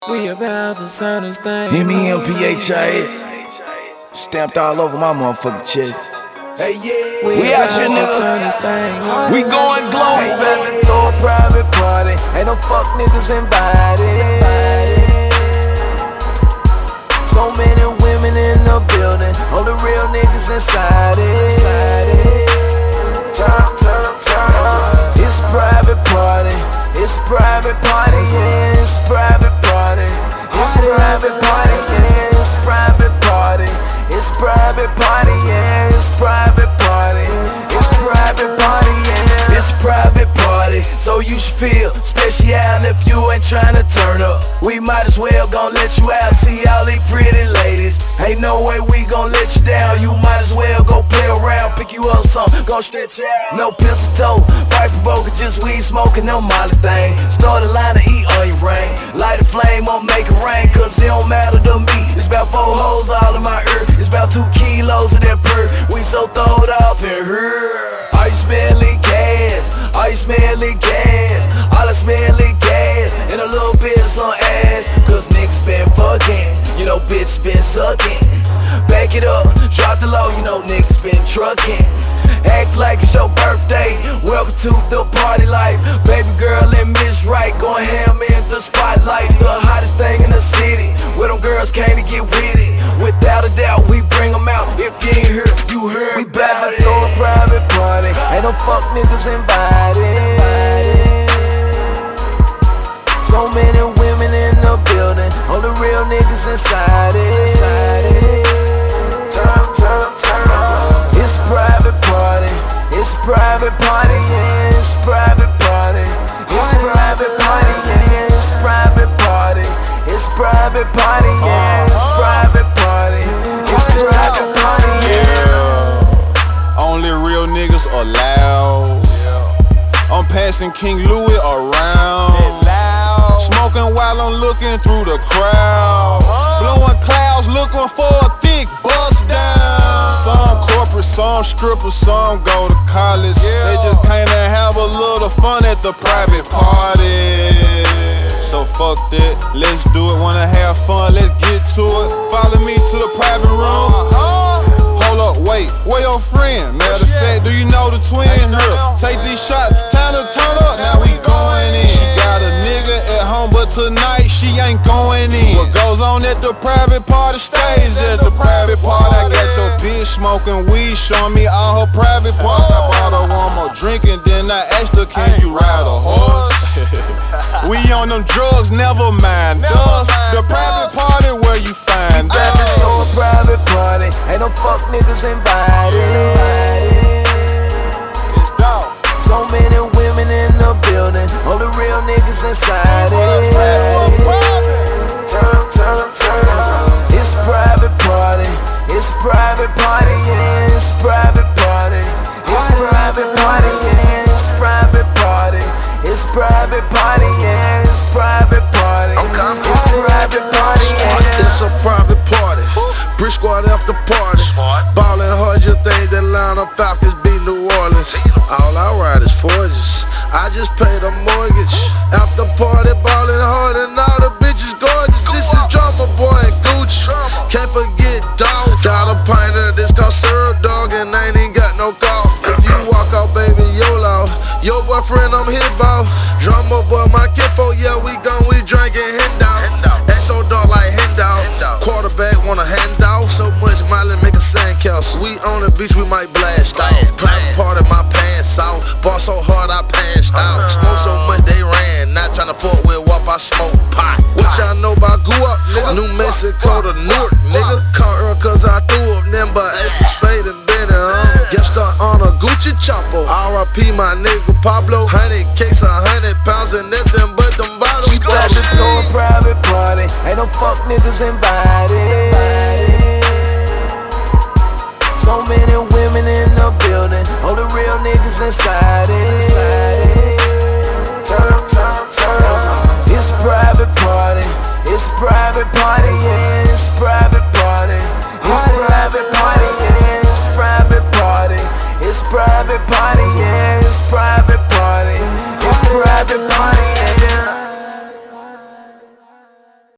We about to turn this thing. MEMPHIS stamped all over my motherfucking chest. Hey, yeah. We out here, nigga. We going global. Ain't about to throw a private party. Ain't no fuck niggas invited. So many women in the building. All the real niggas inside it. Turn. It's a private party. It's a private party, yeah, it's a private party. It's a private party, yeah, it's a private party. It's a private party, yeah, it's a private party. It's a private party, yeah. It's a private party, so you should feel special if you ain't tryna turn up. We might as well gon' let you out, see all these pretty ladies. Ain't no way we gon' let you down. You might as well go play around, pick you up some, gon' stretch out. No pistol toe, fight provoking, just weed smoking, no molly thing. Start a line to eat on your brain. Light a flame, won't make it rain, cause it don't matter to me. It's about 4 hoes all in my ear. It's about 2 kilos of that purr. We so throwed off in here. All you smelling gas, all you smelling gas. All I smell is gas, and a little bit of some ass. Cause niggas been fucking, you know bitch been sucking. Back it up, drop the low, you know niggas been trucking. Act like it's your birthday, welcome to the party life. Baby girl and Miss Right, going ham in the spotlight. The hottest thing in the city, where them girls came to get with it. Without a doubt, we bring them out. If you ain't heard, you heard. We bout to throw a private party. Ain't no fuck niggas invited. So many women in the building, all the real niggas inside it. Turn. It's a private party. It's a private party, yeah. It's a private party. It's a private party, yeah. It's a private party. It's a private party, yeah. It's a private party. It's a private party, yeah. Only real niggas allowed. I'm passing King Louis around. Smoking while I'm looking through the crowd. Blowing clouds, looking for a thick bust down. Some corporate, some strippers, some go to college. They just came to have a little fun at the private party. So fuck that, let's do it, wanna have fun, let's get to it. Follow me to the private room. Hold up, wait, where your friend? Matter of fact, do you know the twin? Here, take these shots, time to turn up, now we going in. She got a nigga at home, but tonight she ain't going in. What goes on at the private party stays at the private party. I got your bitch smoking weed, showing me all her private parts. I bought her one more drink and then I asked her, can you ride a horse? We on them drugs, never mind us. The private party where you find us. Throw a private party, ain't no fuck niggas invited. So many women in the building, all the real niggas inside it. Turn. It's a private party. It's a private party, yeah. It's a private party. It's a private party, yeah. It's a private party. It's a private party, yeah. It's a private party. It's a private party, yeah. It's a private party. Brick squad after party. Ballin' hard, you think that Atlanta Falcons beat New Orleans. All I ride is Forges. I just paid a mortgage. After party, ballin' hard and all the bitches gorgeous. This is Drama Boy and Gucci. Can't forget dog. Got a pint of this called syrup dog and I ain't even got no call. If you walk out, baby, YOLO. Your boyfriend, I'm hit ball. Drama Boy, my kinfo, yeah, we gone, we drinkin' handout. XO dog like handout. Quarterback want a handout. So much Miley make a sandcastle. We on the beach, we might blast out. Private party, my pants out. Ball so hard, I passed out. Smoke so much, they ran. Not tryna fuck with WAP, I smoke pot. What y'all know about Guap, nigga? New Mexico to Newark, nigga. Caught her cause I threw up them, but Ace of Spade and Benny, Guest star on a Gucci chopper. R.I.P. my nigga Pablo. 100 case, 100 pounds and nothing but them bottles. We bout to throw a private party. Ain't no fuck niggas invited. So many women in the building, all the real niggas inside it. Turn. It's a private party. It's a private party,